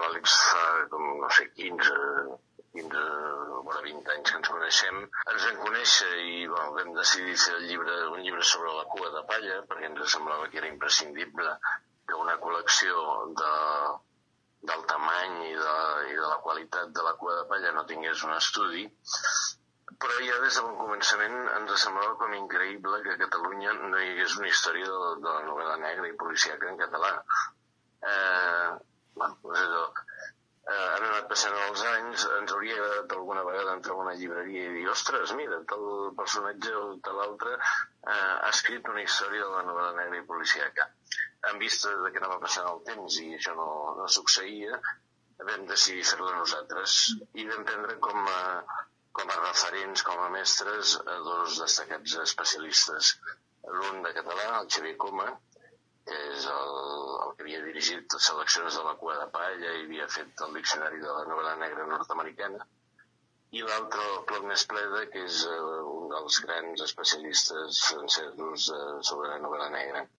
l'Àlex fa, no sé, 15 o 20 anys que ens coneixem. Ens vam conèixer i vam decidir fer un llibre sobre la cua de palla, perquè ens semblava que era imprescindible que una col·lecció del tamany i de la qualitat de la cua de palla no tingués un estudi. Però ja des de bon començament ens semblava com increïble que a Catalunya no hi hagués una història de la novel·la negra i policíaca en català. Han anat passant els anys, ens hauria agradat alguna vegada entrar a una llibreria i dir, ostres, mira, tal personatge o tal altre ha escrit una història de la novel·la negra i policíaca. En vista que anava passant el temps i això no succeïa, vam decidir fer-la nosaltres i vam prendre com a referents, com a mestres, a dos destacats especialistes. L'un de català, el Xavier Coma, que és el que havia dirigit seleccions de la cua de palla i havia fet el diccionari de la novel·la negra nord-americana, i l'altre, el Claude Mespleda, que és un dels grans especialistes francesos sobre la novel·la negra.